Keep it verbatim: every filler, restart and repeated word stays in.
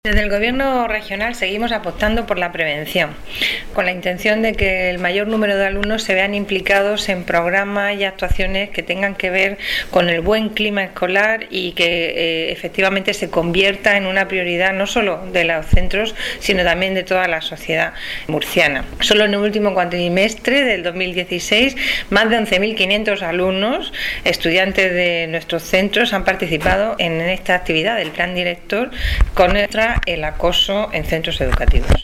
Desde el Gobierno regional seguimos apostando por la prevención, con la intención de que el mayor número de alumnos se vean implicados en programas y actuaciones que tengan que ver con el buen clima escolar y que eh, efectivamente se convierta en una prioridad no solo de los centros, sino también de toda la sociedad murciana. Solo en el último cuatrimestre del dos mil dieciséis, más de once mil quinientos alumnos, estudiantes de nuestros centros, han participado en esta actividad del Plan Director contra el acoso en centros educativos.